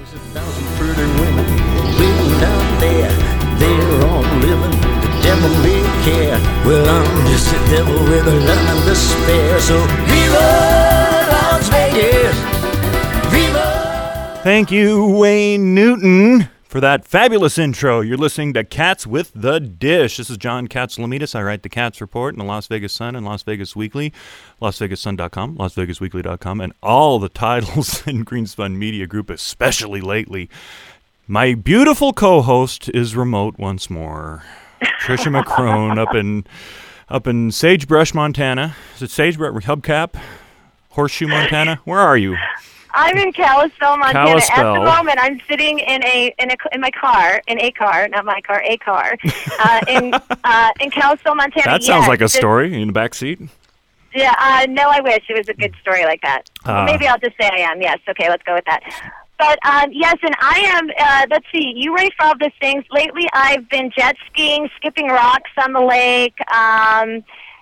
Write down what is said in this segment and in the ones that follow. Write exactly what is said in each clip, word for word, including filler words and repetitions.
There's a thousand pretty women waiting out there. They're all living, the devil may care. Well, I'm just a devil with a love and despair. So Viva Las Vegas! Viva! Thank you, Wayne Newton, for that fabulous intro. You're listening to Cats with the Dish. This is John Katz-Lamitas. I write the Cats Report in the Las Vegas Sun and Las Vegas Weekly, las vegas sun dot com, las vegas weekly dot com, and all the titles in Greenspun Media Group, especially lately. My beautiful co-host is remote once more. Tricia McCrone up in up in Sagebrush, Montana. Is it Sagebrush? Hubcap? Horseshoe, Montana? Where are you? I'm in Kalispell, Montana. Kalispell. At the moment, I'm sitting in a in a in my car, in a car, not my car, a car, uh, in uh, in Kalispell, Montana. That sounds yes, like a this, story in the back seat. Yeah, uh, no, I wish it was a good story like that. Uh, well, maybe I'll just say I am. Yes, okay, let's go with that. But um, yes, and I am. Uh, let's see. You ready for all these things? Lately, I've been jet skiing, skipping rocks on the lake. Um,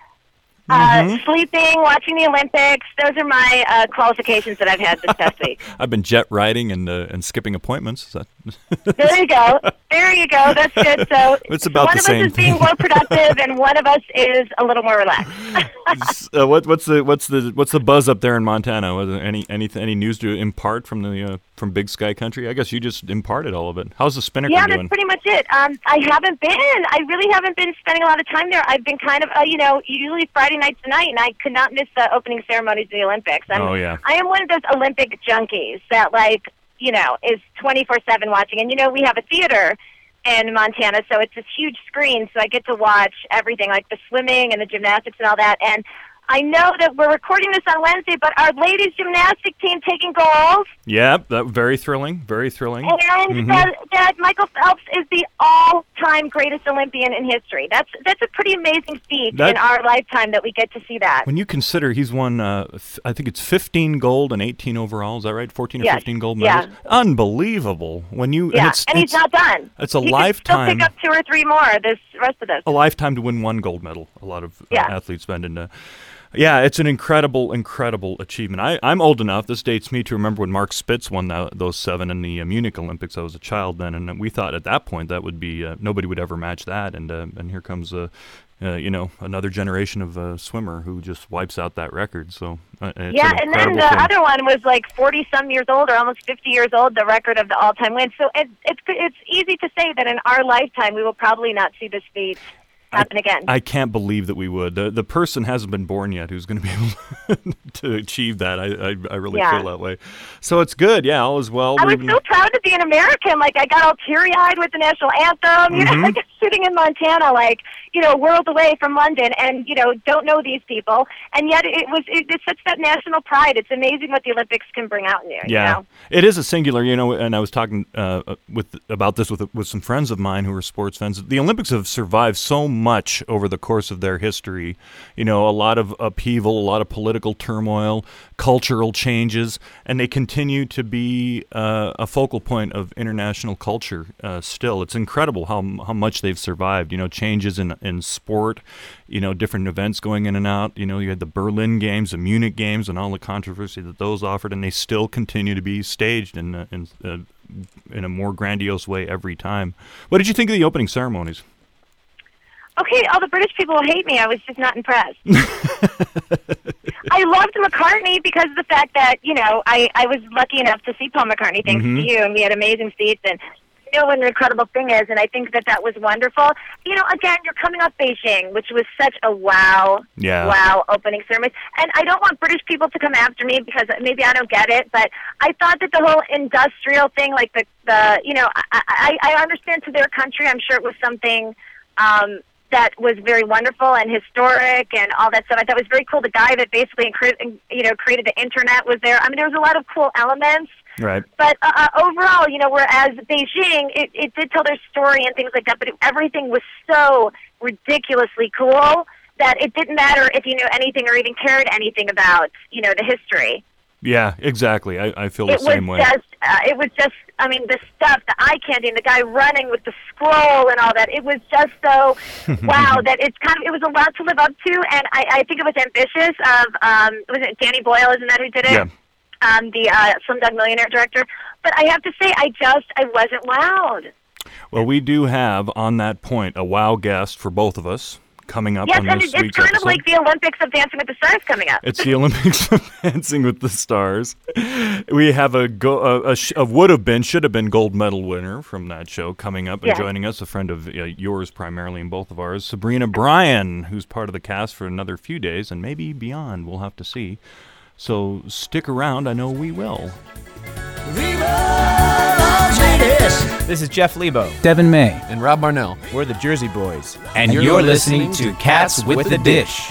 Mm-hmm. Uh, sleeping, watching the Olympics. Those are my uh, qualifications that I've had this past week. I've been jet riding and uh, and skipping appointments. Is that There you go. There you go. That's good. So it's about one the of same us is being thing. more productive, and one of us is a little more relaxed. uh, what, what's the what's the what's the buzz up there in Montana? Was there any any any news to impart from the uh, from Big Sky Country? I guess you just imparted all of it. How's the Spinnaker Yeah, doing? that's pretty much it. Um, I haven't been. I really haven't been spending a lot of time there. I've been kind of, uh, you know, usually Friday night to night, and I could not miss the opening ceremonies of the Olympics. I'm, Oh, yeah. I am one of those Olympic junkies that, like, you know, is twenty-four seven watching. And, you know, we have a theater in Montana, so it's this huge screen, so I get to watch everything, like the swimming and the gymnastics and all that. And I know that we're recording this on Wednesday, but our ladies gymnastic team taking gold. Yep, that very thrilling, very thrilling. And Mhm. that, that Michael Phelps is the all-time greatest Olympian in history. That's that's a pretty amazing feat That- in our lifetime that we get to see that. When you consider he's won, uh, f- I think it's fifteen gold and eighteen overall. Is that right? fourteen or Yes. fifteen gold Yeah. medals. Unbelievable. When you Yeah, and, it's, and he's it's not done. it's a he lifetime. Could still pick up two or three more this rest of this. a lifetime to win one gold medal. A lot of uh, Yeah. athletes spend in. Uh, yeah, it's an incredible, incredible achievement. I, I'm old enough. This dates me to remember when Mark Spitz won that, those seven in the uh, Munich Olympics. I was a child then, and we thought at that point that would be uh, nobody would ever match that. And uh, and here comes uh, uh, you know another generation of uh, swimmer who just wipes out that record. So uh, it's Yeah, an and then incredible the thing. other one was like forty-some years old, or almost fifty years old, the record of the all-time win. So it, it's it's easy to say that in our lifetime we will probably not see this feat happen again. I can't believe that we would. The the person hasn't been born yet who's going to be able to achieve that. I I, I really Yeah. feel that way. So it's good. Yeah, all is well. I was We've- so proud to be an American. Like, I got all teary-eyed with the national anthem. You Mhm. know, like sitting in Montana, like, you know, worlds away from London, and, you know, don't know these people. And yet it was, it, it's such that national pride. It's amazing what the Olympics can bring out in you. Yeah, You know? it is a singular, you know, and I was talking uh, with about this with with some friends of mine who are sports fans. The Olympics have survived so much over the course of their history. You know, a lot of upheaval, a lot of political turmoil, cultural changes, and they continue to be uh, a focal point of international culture uh, still. It's incredible how how much they've survived. You know, changes in in sport, you know, different events going in and out. You know, you had the Berlin Games, the Munich Games, and all the controversy that those offered, and they still continue to be staged in uh, in uh, in a more grandiose way every time. What did you think of the opening ceremonies? Okay, all the British people will hate me. I was just not impressed. I loved McCartney because of the fact that, you know, I, I was lucky enough to see Paul McCartney thanks Mhm. to you, and we had amazing seats, and you know what an incredible thing is, and I think that that was wonderful. You know, again, you're coming off Beijing, which was such a wow, Yeah. wow opening ceremony. And I don't want British people to come after me because maybe I don't get it, but I thought that the whole industrial thing, like the, the you know, I, I, I understand to their country, I'm sure it was something um, that was very wonderful and historic and all that stuff. I thought it was very cool. The guy that basically, cre- you know, created the internet was there. I mean, there was a lot of cool elements. Right. But uh, uh, overall, you know, whereas Beijing, it, it did tell their story and things like that, but it, everything was so ridiculously cool that it didn't matter if you knew anything or even cared anything about, you know, the history. Yeah, exactly. I, I feel the It was same way. just, uh, it was just, I mean, the stuff, the eye candy, and the guy running with the scroll and all that. It was just so wow that it's kind of, it was a lot to live up to, and I, I think it was ambitious. Of um, was it Danny Boyle? Isn't that who did it? Yeah. um, the uh, Slumdog Millionaire director. But I have to say, I just, I wasn't wowed. Well, we do have, on that point, a wow guest for both of us coming up yes, on and this it's week's kind episode. of like the Olympics of Dancing with the Stars coming up. It's the Olympics of Dancing with the Stars. We have a, go, a, a, sh- a would have been, should have been gold medal winner from that show coming up and yes. joining us, a friend of uh, yours primarily and both of ours, Sabrina Bryan, who's part of the cast for another few days and maybe beyond. We'll have to see. So stick around. I know we will. This is Jeff Lebo, Devin May, and Rob Marnell. We're the Jersey Boys. And, and you're, you're listening, listening to Cats with, with the Dish.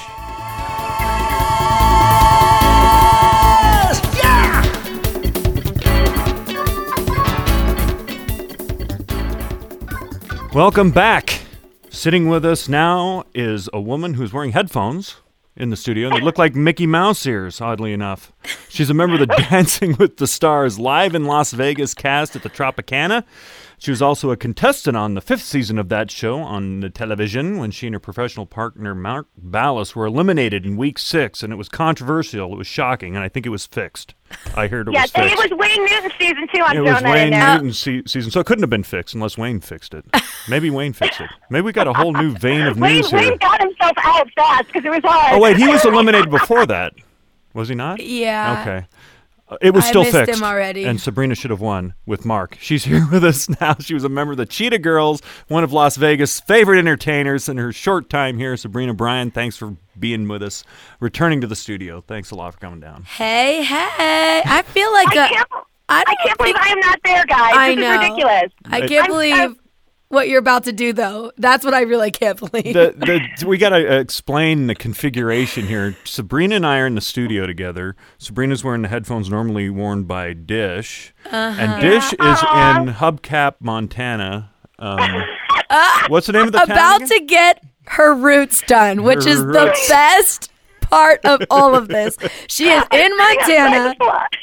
Welcome back. Sitting with us now is a woman who's wearing headphones in the studio, and they look like Mickey Mouse ears, oddly enough. She's a member of the Dancing with the Stars live in Las Vegas cast at the Tropicana. She was also a contestant on the fifth season of that show on the television when she and her professional partner Mark Ballas were eliminated in week six, and it was controversial. It was shocking, and I think it was fixed. I heard it yeah, was fixed. Yeah, it was Wayne Newton season two. I'm it throwing was that Wayne in there. Newton se- season, so it couldn't have been fixed unless Wayne fixed it. Maybe Wayne fixed it. Maybe we got a whole new vein of Wayne, news here. Wayne got himself out fast because it was hard. Oh, wait, he was eliminated before that. Was he not? Yeah. Okay. Uh, it was I still missed fixed. him already. And Sabrina should have won with Mark. She's here with us now. She was a member of the Cheetah Girls, one of Las Vegas' favorite entertainers in her short time here. Sabrina Bryan, thanks for being with us, returning to the studio. Thanks a lot for coming down. Hey, hey. I feel like I a, can't, I, don't I can't believe think, I am not there, guys. I this know. is ridiculous. I can't I'm, believe I'm, what you're about to do, though. That's what I really can't believe. The, the, we got to explain the configuration here. Sabrina and I are in the studio together. Sabrina's wearing the headphones normally worn by Dish. Uh-huh. And Dish is Uh-huh. in Hubcap, Montana. Um, what's the name of the town About again? to get her roots done, which Her is roots. the best part of all of this. She is in Montana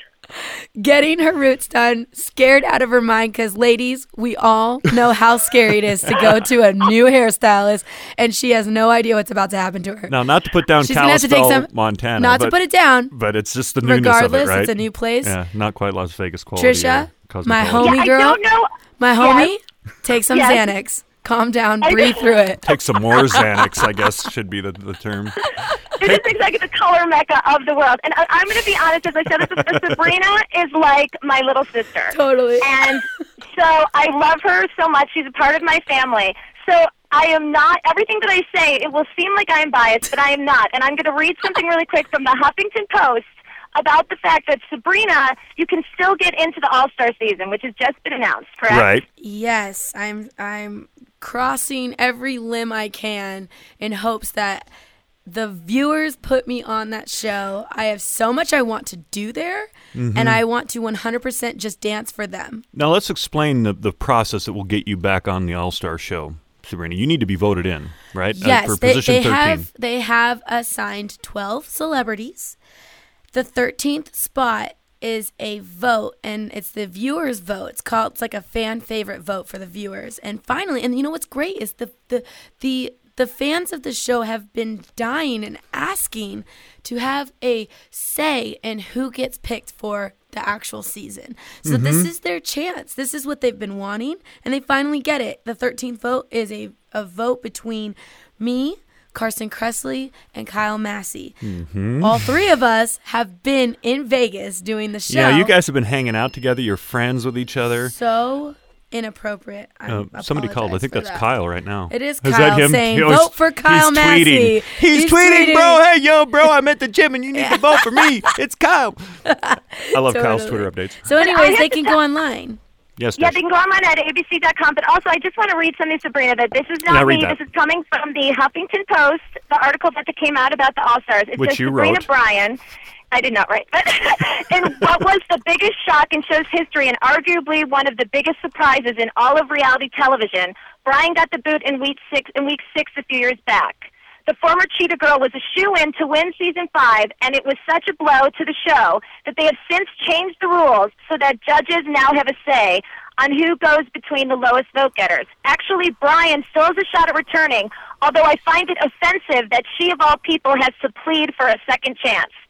getting her roots done, scared out of her mind because, ladies, we all know how scary it is to go to a new hairstylist, and she has no idea what's about to happen to her. Now, not to put down She's gonna have to take Kalispell, some- Montana. Not but, to put it down. But it's just the newness Regardless, of it, right? it's a new place. Yeah, not quite Las Vegas quality. Trisha, or my cosmetology. homie yeah, girl, I don't know. my homie, take some Yes. Xanax. Calm down, I breathe know. through it. Take some more Xanax, I guess, should be the, the term. It is exactly the color mecca of the world. And I, I'm going to be honest, as I said, this, Sabrina is like my little sister. Totally. And so I love her so much. She's a part of my family. So I am not, everything that I say, it will seem like I am biased, but I am not. And I'm going to read something really quick from the Huffington Post about the fact that Sabrina, you can still get into the All-Star season, which has just been announced, correct? Right. Yes, I'm I'm crossing every limb I can in hopes that the viewers put me on that show. I have so much I want to do there, Mm-hmm. and I want to one hundred percent just dance for them. Now, let's explain the, the process that will get you back on the All-Star show, Sabrina. You need to be voted in, right? Uh, Yes, for they, position they thirteen. have they have assigned twelve celebrities. The thirteenth spot is a vote, and it's the viewers' vote. It's called, it's like a fan favorite vote for the viewers. And finally, and you know what's great is the the the the fans of the show have been dying and asking to have a say in who gets picked for the actual season. So Mm-hmm. this is their chance. This is what they've been wanting, and they finally get it. The thirteenth vote is a, a vote between me, Carson Kressley, and Kyle Massey. Mm-hmm. All three of us have been in Vegas doing the show. Yeah, you guys have been hanging out together. You're friends with each other. So inappropriate. I Uh, somebody called. I apologize think for that's that. Kyle right now. It is Is Kyle that him? saying, He always- vote for Kyle he's Massey. Tweeting. He's, He's tweeting, tweeting. bro. Hey, yo, bro, I'm at the gym and you need to vote for me. It's Kyle. I love Kyle's Totally. Twitter updates. So I anyways, have they to can tell- go online. Yes, Yeah, Dish. they can go online at A B C dot com. But also, I just want to read something, Sabrina, that this is Yeah, not read me. that. This is coming from the Huffington Post, the article that came out about the All-Stars. It Which says you Sabrina wrote. Bryan. I did not write. But in what was the biggest shock in show's history and arguably one of the biggest surprises in all of reality television, Bryan got the boot in week six, in week six a few years back. The former Cheetah Girl was a shoo-in to win season five, and it was such a blow to the show that they have since changed the rules so that judges now have a say on who goes between the lowest vote getters. Actually, Bryan still has a shot at returning, although I find it offensive that she, of all people, has to plead for a second chance.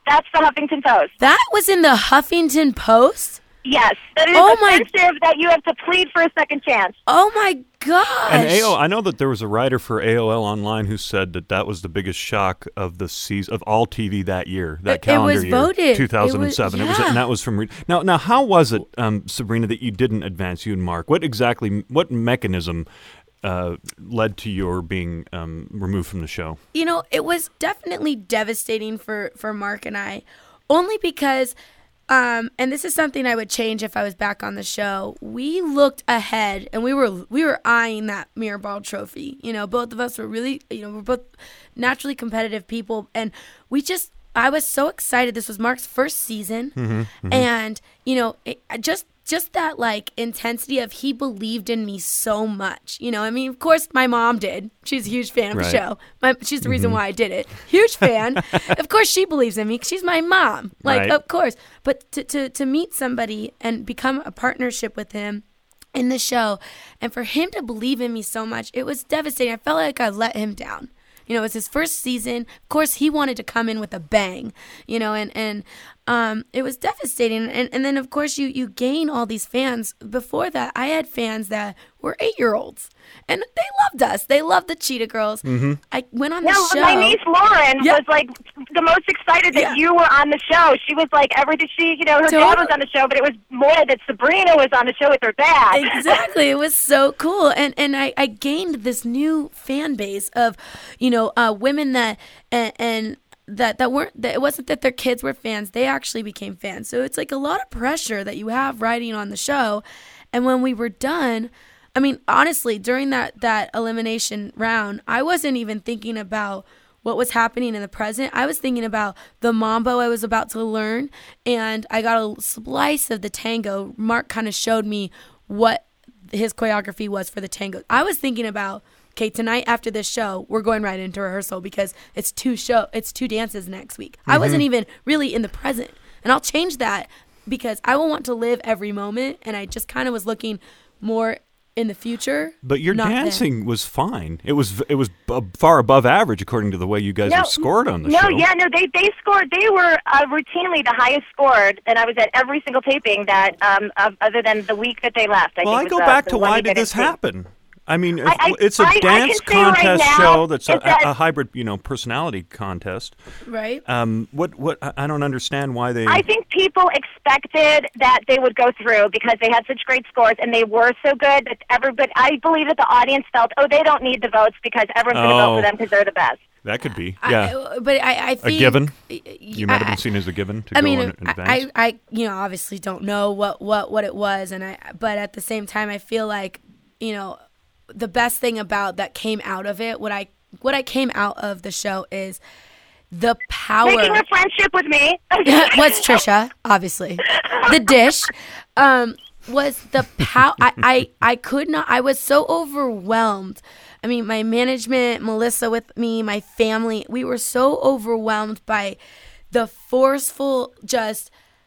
That's the Huffington Post. That was in the Huffington Post? Yes. That is Oh my- offensive that you have to plead for a second chance. Oh, my gosh. And A O, I know that there was a writer for A O L Online who said that that was the biggest shock of the season of all T V that year, that It- it calendar was year, voted. two thousand seven. It It was- was, yeah. and that was from Re- now. Now, how was it, um, Sabrina, that you didn't advance? You and Mark. What exactly? What mechanism uh, led to your being um, removed from the show? You know, it was definitely devastating for, for Mark and I, only because, um, and this is something I would change if I was back on the show. We looked ahead, and we were we were eyeing that Mirrorball trophy. You know, both of us were really, you know, we're both naturally competitive people, and we just, I was so excited. This was Mark's first season, Mm-hmm, mm-hmm. and you know, it, just. Just that like intensity of he believed in me so much, you know. I mean, of course, my mom did. She's a huge fan of Right. the show. My, she's the reason Mhm. why I did it. Huge fan. Of course, she believes in me. 'Cause she's my mom. Like, Right. of course. But to, to to meet somebody and become a partnership with him in the show, and for him to believe in me so much, it was devastating. I felt like I let him down. You know, it was his first season. Of course, he wanted to come in with a bang, you know, and, and um, it was devastating. And, and then, of course, you, you gain all these fans. Before that, I had fans that were eight-year-olds, and they loved us. They loved the Cheetah Girls. Mm-hmm. I went on the No, show. my niece Lauren Yeah. was like the most excited that Yeah. you were on the show. She was like, everything. She, you know, her dad Totally. was on the show, but it was more that Sabrina was on the show with her dad. Exactly. It was so cool. And and I, I gained this new fan base of, you know, uh, women that and, and that that weren't that it wasn't that their kids were fans. They actually became fans. So it's like a lot of pressure that you have riding on the show. And when we were done, I mean, honestly, during that that elimination round, I wasn't even thinking about what was happening in the present. I was thinking about the mambo I was about to learn, and I got a slice of the tango. Mark kind of showed me what his choreography was for the tango. I was thinking about, okay, tonight after this show, we're going right into rehearsal because it's two show, it's two dances next week. I wasn't even really in the present, and I'll change that because I will want to live every moment, and I just kind of was looking more in the future. But your not then. dancing was fine. It was it was b- far above average according to the way you guys No, were scored on the no, show. yeah, no, they they scored. They were uh, routinely the highest scored, and I was at every single taping that, um, of, other than the week that they left. I Well, I think go was, uh, back the to one why week I did this didn't see. happen? I mean, if, I- I- it's a I- I can dance say right contest now show that's a, is that- a hybrid, you know, personality contest. Right? Um, what what I I don't understand why they. I think people expected that they would go through because they had such great scores and they were so good that everybody. I believe that the audience felt, oh, they don't need the votes because everyone's going to vote Oh. for them because they're the best. that could be yeah I, but I, I a think given. y- You might have I- been seen as a given to I go mean, in, in I, advance. I, I, you know, obviously don't know what, what, what it was, and I, but at the same time, I feel like, you know, the best thing about that came out of it, what I, what I came out of the show is the power. Making a friendship with me. was Trisha, obviously. The dish um, was the power. I, I, I could not. I was so overwhelmed. I mean, my management, Melissa with me, my family, we were so overwhelmed by the forceful, just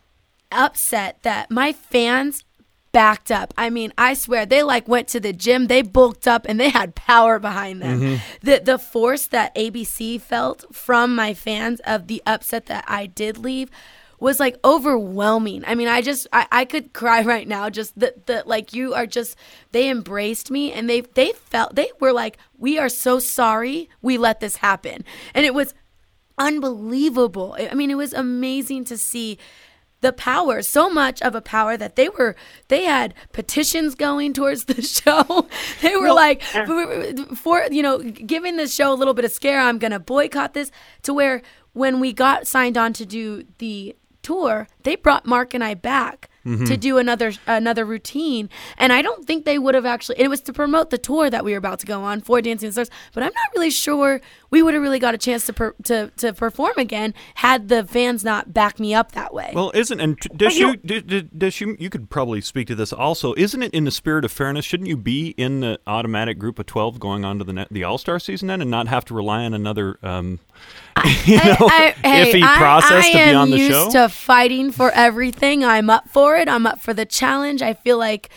upset that my fans backed up. I mean, I swear they like went to the gym, they bulked up, and they had power behind them. The the force that A B C felt from my fans of the upset that I did leave was like overwhelming. I mean, I just I, I could cry right now. Just the the like you are just they embraced me and they they felt they were like, we are so sorry we let this happen, and it was unbelievable. I mean, it was amazing to see the power, so much of a power that they were, they had petitions going towards the show. They were like, for, you know, giving the show a little bit of scare, I'm going to boycott this, to where when we got signed on to do the tour, they brought Mark and I back to do another another routine. And I don't think they would have actually, it was to promote the tour that we were about to go on for Dancing with the Stars, but I'm not really sure we would have really got a chance to per, to to perform again had the fans not backed me up that way. Well, isn't and t- does you- you d- d- does you you could probably speak to this also? Isn't it in the spirit of fairness? Shouldn't you be in the automatic group of twelve going on to the net, the All Star season then, and not have to rely on another um, you know I, I, hey, iffy I- process I to be am on the used show? to fighting for everything. I'm up for it. I'm up for the challenge. I feel like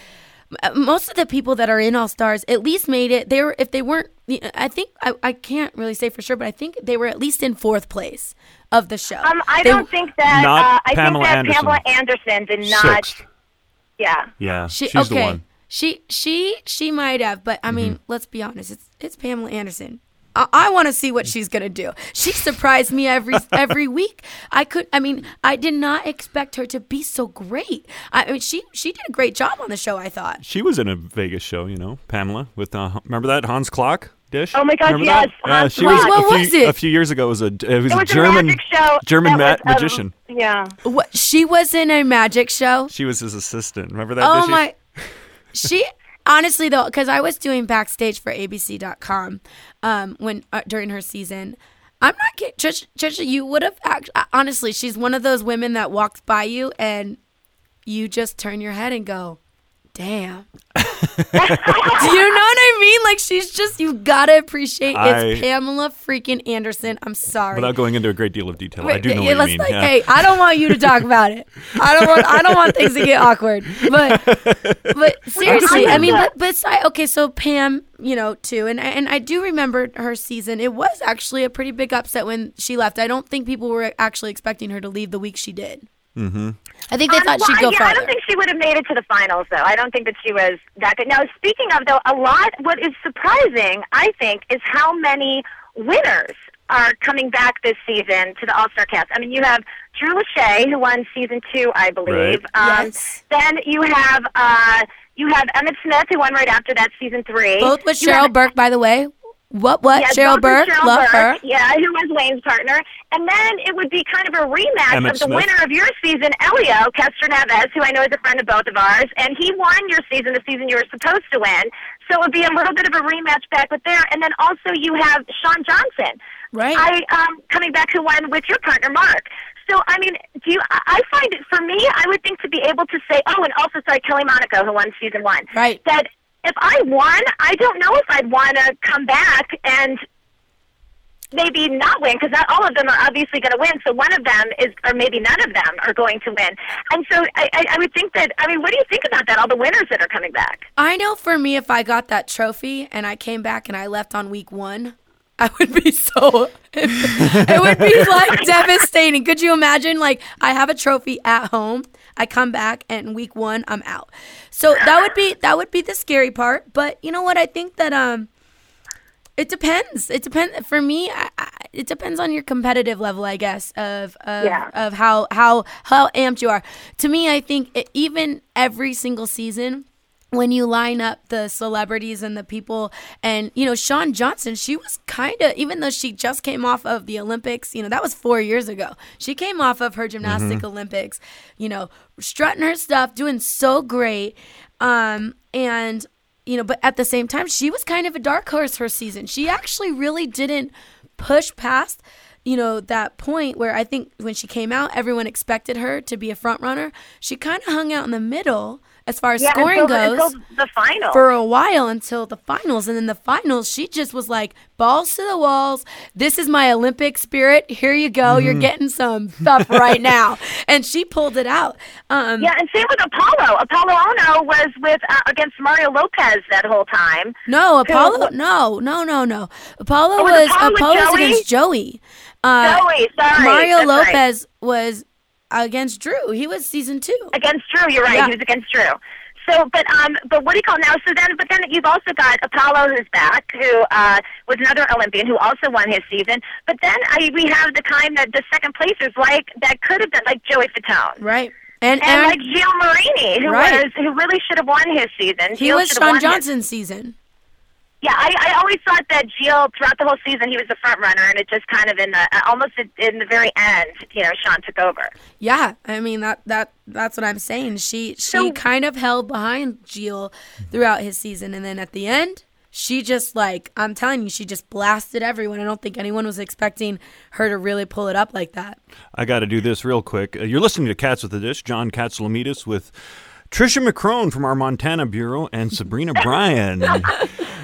m- most of the people that are in All Stars at least made it. They were, if they weren't, I think I, I can't really say for sure, but I think they were at least in fourth place of the show. Um, I They- don't think that. Not uh, I Pamela think that Anderson. Pamela Anderson did not. Sixth. Yeah. Yeah, She, she's okay. the one. She she she might have, but I mean, Mm-hmm. let's be honest. It's it's Pamela Anderson. I, I want to see what she's gonna do. She surprised me every every week. I could. I mean, I did not expect her to be so great. I, I mean, she she did a great job on the show. I thought. She was in a Vegas show, you know, Pamela, with, uh, remember that, Hans Klock dish? Oh my gosh, Remember yes, that? Yeah, Hans she was, Klock. What a few, was it? A few years ago, it was a, it was It a was German, a magic show. German that ma- was, um, magician. Yeah. What, she was in a magic show. She was his assistant. Remember that? Oh Dishy? my! She honestly though, because I was doing backstage for A B C dot com um, when uh, during her season. I'm not kidding, Trisha. Trisha, you would have act- honestly. She's one of those women that walks by you and you just turn your head and go, "Damn." Do you know what I mean? Like she's just you gotta appreciate it's I- Pamela freaking Anderson. I'm sorry. Without going into a great deal of detail, I do know Yeah, what you let's mean. like, yeah. hey, I don't want you to talk about it. I don't want. I don't want things to get awkward. But, but seriously, I mean, but, but si- okay. So Pam, you know, too, and and I do remember her season. It was actually a pretty big upset when she left. I don't think people were actually expecting her to leave the week she did. Mm-hmm. I think they Um, thought well, she'd go yeah, farther. I don't think she would have made it to the finals, though. I don't think that she was that good. Now, speaking of, though, a lot, what is surprising, I think, is how many winners are coming back this season to the All-Star cast. I mean, you have Drew Lachey, who won season two, I believe. Right. Um, Yes. Then you have uh, you have Emmett Smith, who won right after that, season three. Both with You Cheryl have- Burke, by the way. What? What? Yeah, Cheryl both Burke. with Cheryl Love Burke, her. Yeah, who was Wayne's partner. And then it would be kind of a rematch Emmett of the Smith. winner of your season, Elio Castroneves, who I know is a friend of both of ours. And he won your season, the season you were supposed to win. So it would be a little bit of a rematch back with there. And then also you have Sean Johnson. Right. I um coming back who won with your partner, Mark. So, I mean, do you, I I find it, for me, I would think to be able to say, oh, and also, sorry, Kelly Monaco, who won season one. Right. That if I won, I don't know if I'd want to come back and maybe not win, because not all of them are obviously going to win. So one of them is, or maybe none of them are going to win. And so I, I, I would think that, I mean, what do you think about that, all the winners that are coming back? I know for me, if I got that trophy and I came back and I left on week one, I would be so, it would be like devastating. Could you imagine? Like, I have a trophy at home. I come back and week one, I'm out. So that would be, that would be the scary part. But you know what? I think that, um, it depends. It depends for me. I, I, it depends on your competitive level, I guess, of of, Yeah. of how how how amped you are. To me, I think it, even every single season, when you line up the celebrities and the people, and you know, Shawn Johnson, she was kind of, even though she just came off of the Olympics, you know, that was four years ago. She came off of her gymnastic Olympics, you know, strutting her stuff, doing so great, um, and. You know, but at the same time, she was kind of a dark horse her season. She actually really didn't push past, you know, that point where I think when she came out, everyone expected her to be a front runner. She kind of hung out in the middle as far as Yeah, scoring until, goes until the final. for a while until the finals. And then the finals, she just was like, balls to the walls. This is my Olympic spirit. Here you go. Mm-hmm. You're getting some stuff right now. And she pulled it out. Um, Yeah, and same with Apollo. Apollo Ono was with uh, against Mario Lopez that whole time. No, Apollo. Who- No, no, no, no. Apollo Oh, was was Apollo with Apollo was Joey? against Joey. Uh, Joey, sorry. Mario that's right. Lopez was against Drew. He was season two. Against Drew, you're right. Yeah. He was against Drew. So, but um, but what do you call now? So then, but then you've also got Apollo, who's back, who uh was another Olympian who also won his season. But then I, we have the kind that the second placers like that could have been like Joey Fatone. Right. And, And and like Gio Marini, who Right. was who really should have won his season. he Gio was should have Shawn won his- Johnson's season. Yeah, I, I always thought that Gio, throughout the whole season, he was the front runner, and it just kind of in the uh, almost in the very end, you know, Sean took over. Yeah, I mean that that that's what I'm saying. She she So- kind of held behind Gio throughout his season, and then at the end, she just like I'm telling you, she just blasted everyone. I don't think anyone was expecting her to really pull it up like that. I got to do this real quick. Uh, you're listening to Cats with the Dish. John Katsilometes with Trisha McCrone from our Montana Bureau and Sabrina Bryan.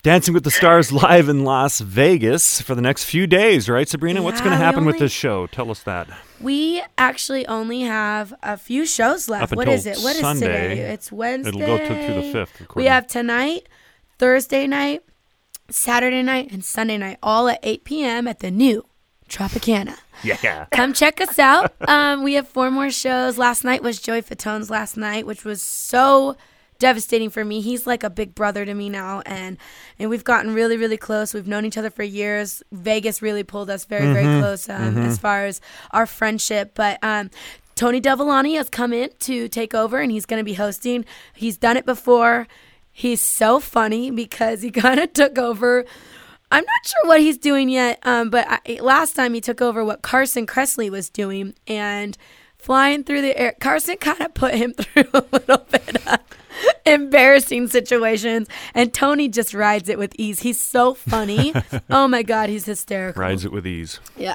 Dancing with the Stars live in Las Vegas for the next few days, right, Sabrina? Yeah, What's going to we happen only- with this show? Tell us that. We actually only have a few shows left. Up What until is it? What is Sunday. today? It's Wednesday. It'll go to, to the fifth. We according- have tonight, Thursday night, Saturday night, and Sunday night, all at eight p.m. at the new Tropicana. Yeah. Come check us out. Um, we have four more shows. Last night was Joey Fatone's last night, which was so devastating for me. He's like a big brother to me now, and and we've gotten really, really close. We've known each other for years. Vegas really pulled us very, very Mm-hmm. close um, as far as our friendship. But um, Tony Devillani has come in to take over, and he's going to be hosting. He's done it before. He's so funny because he kind of took over. I'm not sure what he's doing yet, um, but I, last time he took over what Carson Kressley was doing, and flying through the air. Carson kind of put him through a little bit of embarrassing situations, and Tony just rides it with ease. He's so funny. Oh my God, he's hysterical. Rides it with ease. Yeah.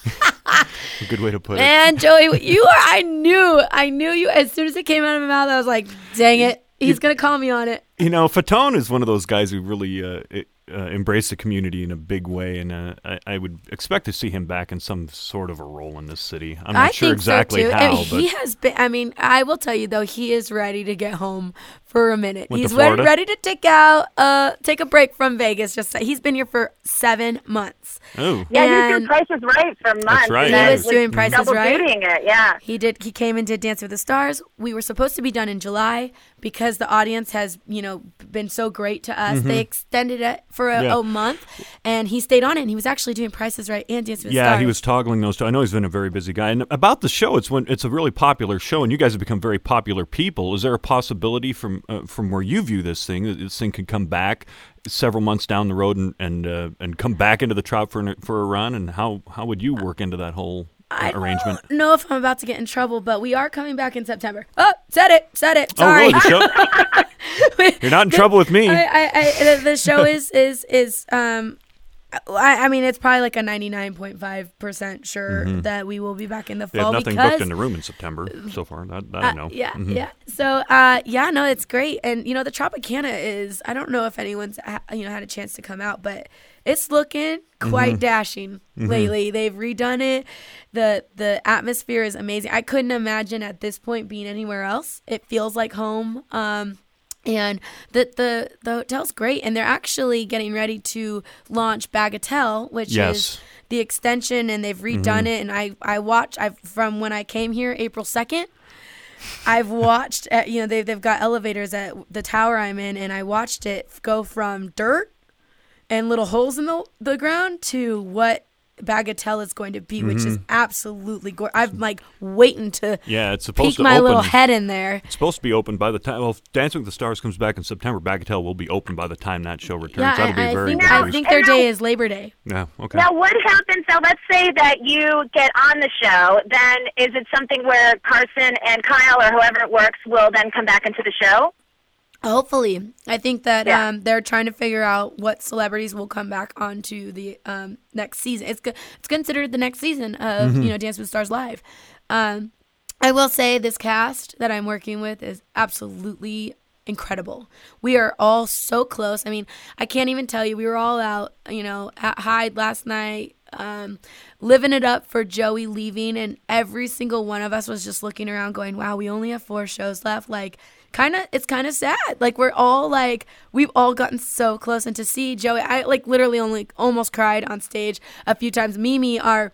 A good way to put it. And Joey, you are, I knew, I knew you, as soon as it came out of my mouth, I was like, dang it, he's going to call me on it. You know, Fatone is one of those guys who really uh, uh, embraced the community in a big way, and uh, I, I would expect to see him back in some sort of a role in this city. I'm not I sure think exactly so too. how, And but he has been. I mean, I will tell you though, he is ready to get home for a minute. Went to he's re- Florida? ready to take out, uh, take a break from Vegas. Just he's been here for seven months. oh, Yeah, he was And- doing Price is Right for months. right, and yeah. then He was doing Price is double Right. dutying it, yeah. He did. He came and did Dance with the Stars. We were supposed to be done in July because the audience has, you know, been so great to us. They extended it for a, Mm-hmm. Yeah. a month, and he stayed on it. And he was actually doing Price is Right and Dance with the yeah, Stars. he was toggling those two. I know he's been a very busy guy. And about the show, it's when it's a really popular show, and you guys have become very popular people. Is there a possibility from uh, from where you view this thing that this thing could come back several months down the road and and uh, and come back into the Trop for an, for a run? And how how would you work into that whole uh, I arrangement? don't know if I'm about to get in trouble, but we are coming back in September. Oh, said it, said it. Oh, Sorry. really? The show? You're not in trouble with me. I, I, I, the, the show is is is um, I, I mean it's probably like a ninety-nine point five percent sure that we will be back in the They have fall nothing because booked in the room in September so far. That, that I uh, know. yeah, Mhm. yeah. So, uh, yeah, no, it's great, and you know, the Tropicana is. I don't know if anyone's ha- you know had a chance to come out, but it's looking quite Mm-hmm. dashing lately. They've redone it. the The atmosphere is amazing. I couldn't imagine at this point being anywhere else. It feels like home. Um, and the the the hotel's great, and they're actually getting ready to launch Bagatelle, which Yes. is the extension, and they've redone it. And I I watched I from when I came here April second. I've watched, uh, you know, they've, they've got elevators at the tower I'm in, and I watched it go from dirt and little holes in the, the ground to what Bagatelle is going to be, which is absolutely gorgeous. I'm like waiting to Yeah, it's supposed peek to my open. little head in there. It's supposed to be open by the time. Well, if Dancing with the Stars comes back in September, Bagatelle will be open by the time that show returns. Yeah, That'll be I, I very think, good I news. think their day is Labor Day. Yeah. Okay. Now, what happens, now let's say that you get on the show, then is it something where Carson and Kyle or whoever it works will then come back into the show? Hopefully. I think that Yeah. um, they're trying to figure out what celebrities will come back onto the um, next season. It's co- it's considered the next season of, you know, Dance with the Stars Live. Um, I will say this cast that I'm working with is absolutely incredible. We are all so close. I mean, I can't even tell you. We were all out, you know, at Hyde last night, um, living it up for Joey leaving, and every single one of us was just looking around going, wow, we only have four shows left. Like, kind of, it's kind of sad. Like, we're all like, we've all gotten so close, and to see Joey, I like literally only almost cried on stage a few times. Mimi, our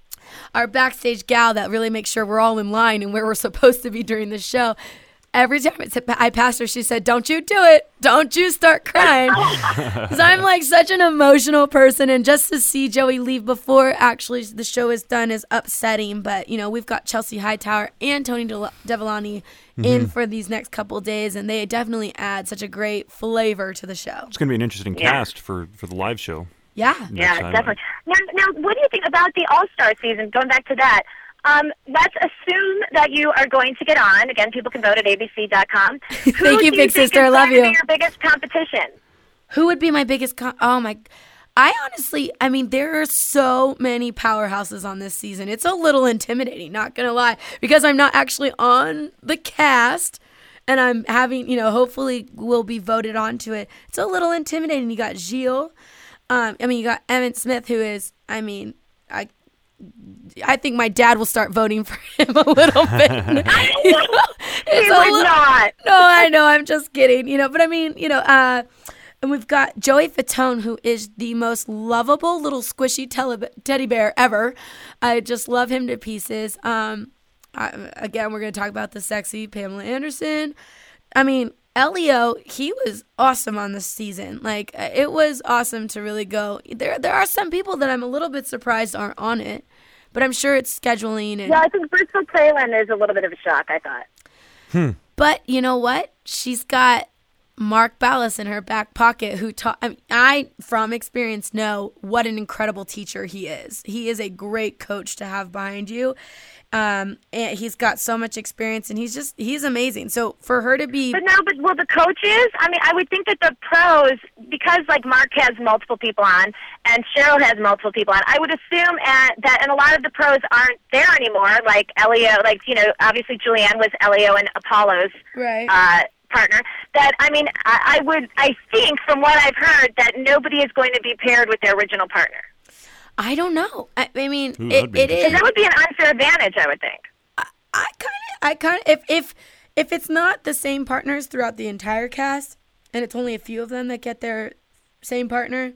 our backstage gal that really makes sure we're all in line and where we're supposed to be during the show. Every time it's, I passed her, she said, don't you do it. Don't you start crying. Because I'm like such an emotional person. And just to see Joey leave before actually the show is done is upsetting. But, you know, we've got Chelsea Hightower and Tony De- Devillani in for these next couple of days. And they definitely add such a great flavor to the show. It's going to be an interesting Yeah. cast for, for the live show. Yeah. Yeah, next time. definitely. Now, now, what do you think about the All-Star season? Going back to that, um, let's assume that you are going to get on. Again, people can vote at A B C dot com. Thank you, big sister. I love Who do you you. think is going to be your biggest competition? Who would be my biggest con- oh my I honestly I mean there are so many powerhouses on this season. It's a little intimidating, not gonna lie, because I'm not actually on the cast and I'm having, you know, hopefully will be voted onto it. It's a little intimidating. You got Gilles. Um, I mean, you got Emmitt Smith, who is, I mean, I I think my dad will start voting for him a little bit. You know, it's He a would little, not. No, I know. I'm just kidding. You know, but I mean, you know, uh, and we've got Joey Fatone, who is the most lovable little squishy tele- teddy bear ever. I just love him to pieces. Um, I, again, we're going to talk about the sexy Pamela Anderson. I mean, Elio, he was awesome on this season. Like, it was awesome to really go. There there are some people that I'm a little bit surprised aren't on it, but I'm sure it's scheduling. And, Yeah, I think Bristol Palin is a little bit of a shock, I thought. Hmm. But you know what? She's got Mark Ballas in her back pocket, who taught. I, mean, I, from experience, know what an incredible teacher he is. He is a great coach to have behind you. Um, and he's got so much experience, and he's just, he's amazing. So for her to be. But no, but well, the coaches, I mean, I would think that the pros, because like Mark has multiple people on and Cheryl has multiple people on, I would assume at, that, and a lot of the pros aren't there anymore, like Elio, like, you know, obviously Julianne was Elio and Apollo's Right. uh, partner, that, I mean, I, I would, I think from what I've heard, that nobody is going to be paired with their original partner. I don't know. I, I mean, Ooh, it, that'd be it Because is. that would be an unfair advantage, I would think. I kind of, I kind of, if if if it's not the same partners throughout the entire cast, and it's only a few of them that get their same partner,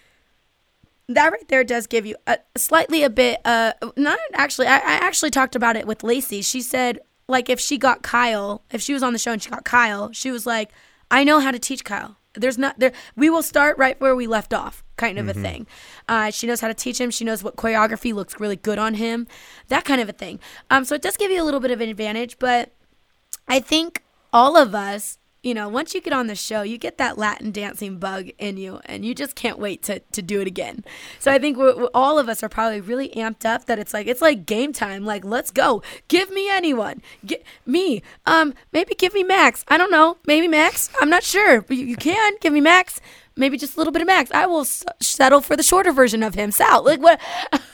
that right there does give you a slightly a bit. Uh, not actually. I, I actually talked about it with Lacey. She said, like, if she got Kyle, if she was on the show and she got Kyle, she was like, I know how to teach Kyle. There's not there. We will start right where we left off, kind of mm-hmm. a thing. Uh, she knows how to teach him. She knows what choreography looks really good on him, that kind of a thing. Um, so it does give you a little bit of an advantage, but I think all of us, you know, once you get on the show, you get that Latin dancing bug in you, and you just can't wait to, to do it again. So I think we're, we're, all of us are probably really amped up that it's like it's like game time. Like, let's go. Give me anyone. Get me. Um, maybe give me Max. I don't know. Maybe Max. I'm not sure, but you, you can give me Max. Maybe just a little bit of Max. I will s- settle for the shorter version of him, Sal. Like what?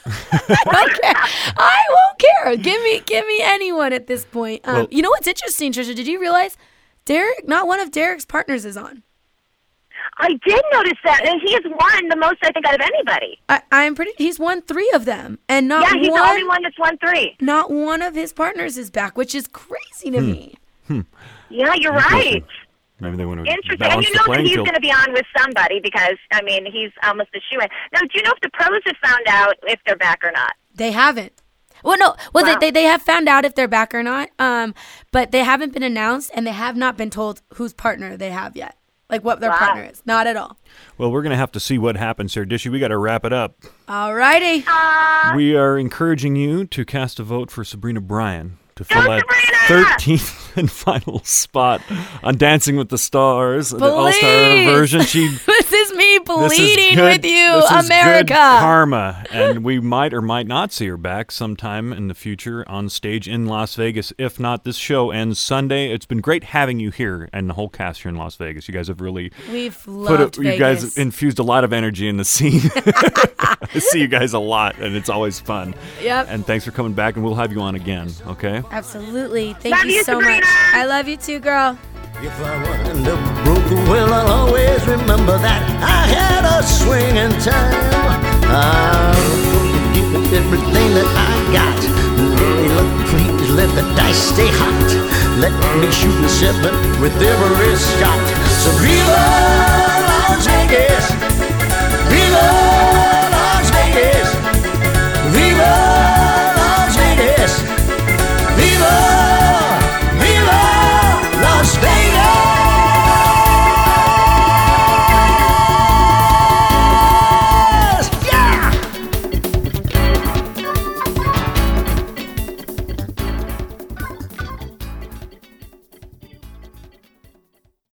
I don't care. I won't care. Give me, give me anyone at this point. Um, Well, you know what's interesting, Trisha? Did you realize Derek? Not one of Derek's partners is on. I did notice that, and he has won the most, I think, out of anybody. I, I'm pretty. He's won three of them, and not Yeah, he's one. the only one that's won three. Not one of his partners is back, which is crazy to me. Yeah, you're right. Maybe they want to Interesting. And balance you the know that playing he's field. going to be on with somebody because, I mean, he's almost a shoo-in. Now, do you know if the pros have found out if they're back or not? They haven't. Well, no. Well, Wow. they, they they have found out if they're back or not. Um, but they haven't been announced, and they have not been told whose partner they have yet. Like what their Wow. partner is. Not at all. Well, we're going to have to see what happens here. Dishy, we got to wrap it up. All righty. Uh, We are encouraging you to cast a vote for Sabrina Bryan to fill Go that Sabrina! thirteenth and final spot on Dancing with the Stars, the All-Star Please. version. She This is me This is pleading good- with you, this is America. good karma, and we might or might not see her back sometime in the future on stage in Las Vegas. If not, this show ends Sunday. It's been great having you here and the whole cast here in Las Vegas. You guys have really We've put loved it, you Vegas. guys infused a lot of energy in the scene. I see you guys a lot, and it's always fun. Yep. And thanks for coming back, and we'll have you on again. Okay. Absolutely. Thank Love you you, so Sabrina. much. I love you too, girl. If I wind up broken, well, I'll always remember that I had a swinging time. I'll give it everything that I got. Hey, look, please let the dice stay hot. Let me shoot the seven with every shot. So viva